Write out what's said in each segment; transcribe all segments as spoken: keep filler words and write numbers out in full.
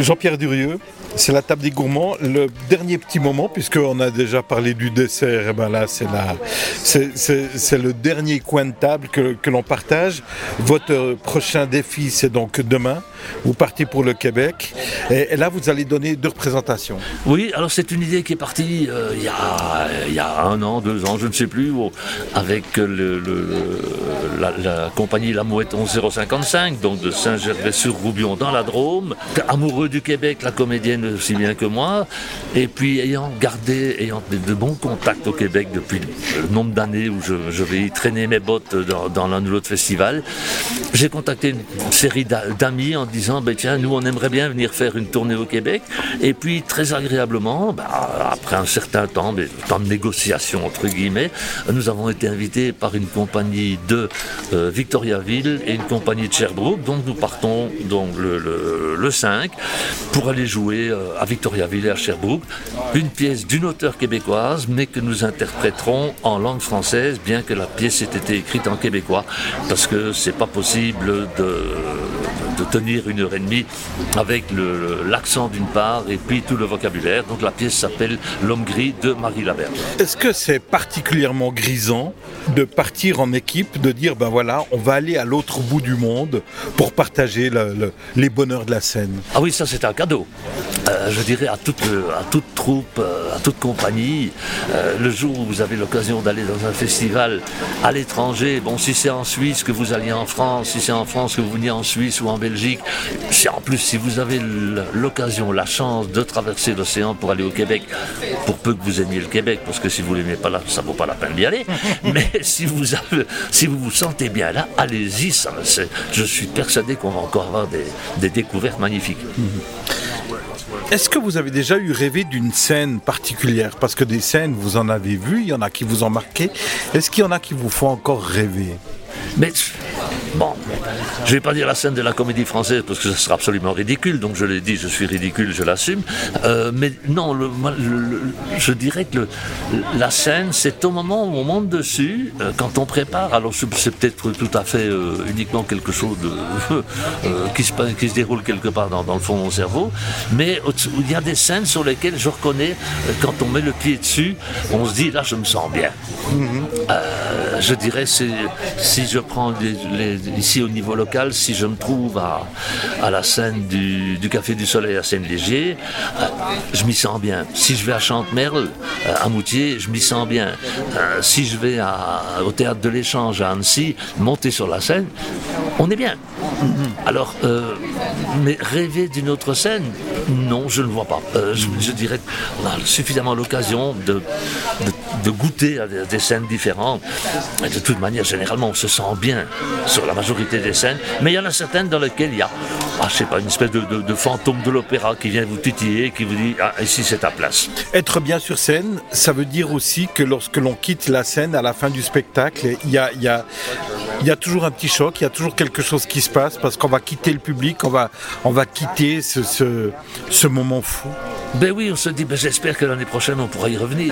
Jean-Pierre Durieux, c'est la table des gourmands. Le dernier petit moment, puisqu'on a déjà parlé du dessert, et ben là, c'est, la, c'est, c'est, c'est le dernier coin de table que, que l'on partage. Votre prochain défi, c'est donc demain. Vous partez pour le Québec. Et, et là, vous allez donner deux représentations. Oui, alors c'est une idée qui est partie euh, il, y a, il y a un an, deux ans, je ne sais plus, où, avec le, le, la, la compagnie La Mouette onze zéro cinquante-cinq, donc de Saint-Gervais-sur-Roubion dans la Drôme. Amoureux du Québec, la comédienne aussi bien que moi, et puis ayant gardé ayant de, de bons contacts au Québec depuis le nombre d'années où je, je vais y traîner mes bottes dans, dans l'un ou l'autre festival, j'ai contacté une série d'amis en disant ben tiens, nous on aimerait bien venir faire une tournée au Québec, et puis très agréablement, ben, après un certain temps, mais temps de négociation entre guillemets, nous avons été invités par une compagnie de euh, Victoriaville et une compagnie de Sherbrooke, donc nous partons donc le, le, le cinq pour aller jouer euh, à Victoriaville et à Sherbrooke une pièce d'une auteure québécoise mais que nous interpréterons en langue française, bien que la pièce ait été écrite en québécois, parce que c'est pas possible de, de tenir une heure et demie avec le, l'accent d'une part et puis tout le vocabulaire. Donc la pièce s'appelle L'Homme gris de Marie Laberge. Est-ce que c'est particulièrement grisant de partir en équipe, de dire ben voilà, on va aller à l'autre bout du monde pour partager le, le, les bonheurs de la scène? Ah oui, ça c'est un cadeau. Euh, je dirais à toute, à toute troupe, euh, à toute compagnie, euh, le jour où vous avez l'occasion d'aller dans un festival à l'étranger, bon, si c'est en Suisse que vous alliez en France, si c'est en France que vous veniez en Suisse ou en Belgique, si en plus si vous avez l'occasion, la chance de traverser l'océan pour aller au Québec, pour peu que vous aimiez le Québec, parce que si vous l'aimez pas là, ça vaut pas la peine d'y aller, mais si vous avez, si vous vous sentez bien là, allez-y, ça, c'est, je suis persuadé qu'on va encore avoir des, des découvertes magnifiques. Est-ce que vous avez déjà eu rêvé d'une scène particulière? Parce que des scènes, vous en avez vu, il y en a qui vous ont marqué. Est-ce qu'il y en a qui vous font encore rêver? Mais bon, je ne vais pas dire la scène de la Comédie Française parce que ce sera absolument ridicule, donc je l'ai dit, je suis ridicule, je l'assume. Euh, mais non, le, le, le, je dirais que le, la scène, c'est au moment où on monte dessus, euh, quand on prépare. Alors c'est peut-être tout à fait euh, uniquement quelque chose de, euh, qui, se, qui se déroule quelque part dans, dans le fond de mon cerveau, mais il y a des scènes sur lesquelles je reconnais, euh, quand on met le pied dessus, on se dit là je me sens bien. Mm-hmm. Euh, je dirais c'est si je prends les, les, ici au niveau local, si je me trouve à, à la scène du, du Café du Soleil à Seine-Léger, euh, je m'y sens bien. Si je vais à Chantemerle, euh, à Moutier, je m'y sens bien. Euh, si je vais à, au Théâtre de l'Échange à Annecy, monter sur la scène, on est bien. Alors, euh, mais rêver d'une autre scène, non, je ne vois pas. Euh, je, je dirais qu'on a suffisamment l'occasion de, de, de goûter à des, des scènes différentes. Et de toute manière, généralement, on se sent bien sur la majorité des scènes, mais il y en a certaines dans lesquelles il y a, ah, je sais pas, une espèce de, de, de fantôme de l'opéra qui vient vous titiller, qui vous dit ah, ici c'est ta place. Être bien sur scène, ça veut dire aussi que lorsque l'on quitte la scène à la fin du spectacle, il y a, il y a, il y a toujours un petit choc, il y a toujours quelque chose qui se passe parce qu'on va quitter le public, on va, on va quitter ce, ce, ce moment fou. Ben oui, on se dit, ben j'espère que l'année prochaine on pourra y revenir.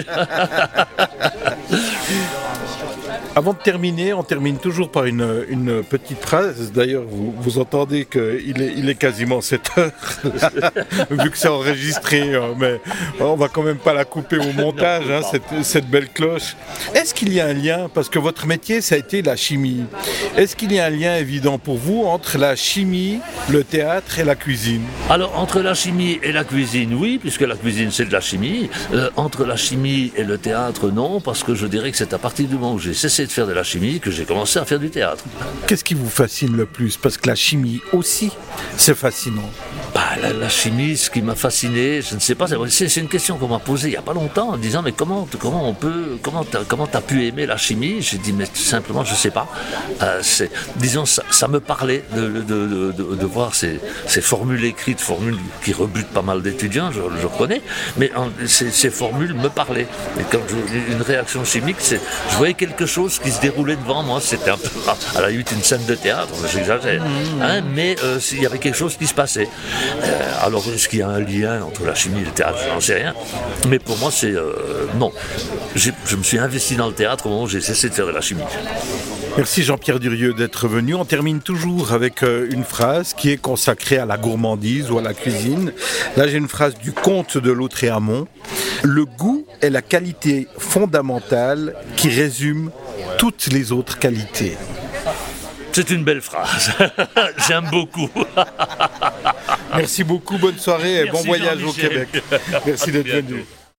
Avant de terminer, on termine toujours par une, une petite phrase. D'ailleurs, vous, vous entendez qu'il est, il est quasiment sept heures, vu que c'est enregistré, mais on va quand même pas la couper au montage, hein, cette, cette belle cloche. Est-ce qu'il y a un lien, parce que votre métier, ça a été la chimie, est-ce qu'il y a un lien évident pour vous entre la chimie, le théâtre et la cuisine? Alors, entre la chimie et la cuisine, oui, puisque la cuisine, c'est de la chimie. Euh, entre la chimie et le théâtre, non, parce que je dirais que c'est à partir du moment où j'ai cessé de faire de la chimie que j'ai commencé à faire du théâtre. Qu'est-ce qui vous fascine le plus? Parce que la chimie aussi, c'est fascinant. Bah, la, la chimie, ce qui m'a fasciné, je ne sais pas, c'est, c'est une question qu'on m'a posée il n'y a pas longtemps en disant mais comment, comment on peut, comment t'as, comment t'as pu aimer la chimie? J'ai dit mais tout simplement je ne sais pas. Euh, c'est, disons ça, ça me parlait de, de, de, de, de voir ces, ces formules écrites, formules qui rebutent pas mal d'étudiants, je, je reconnais, mais en, ces, ces formules me parlaient. Et quand je, une réaction chimique, c'est, je voyais quelque chose qui se déroulait devant moi, c'était un peu, à la limite une scène de théâtre, j'exagère, hein, mais euh, il y avait quelque chose qui se passait. Euh, alors, est-ce qu'il y a un lien entre la chimie et le théâtre? Je n'en sais rien. Mais pour moi, c'est... Euh, non. J'ai, je me suis investi dans le théâtre au moment où j'ai cessé de faire de la chimie. Merci Jean-Pierre Durieux d'être venu. On termine toujours avec euh, une phrase qui est consacrée à la gourmandise ou à la cuisine. Là, j'ai une phrase du comte de Lautréamont. Le goût est la qualité fondamentale qui résume toutes les autres qualités. C'est une belle phrase. J'aime beaucoup. Merci beaucoup, bonne soirée et Merci bon voyage Jean-Michel. au Québec. Merci d'être venu.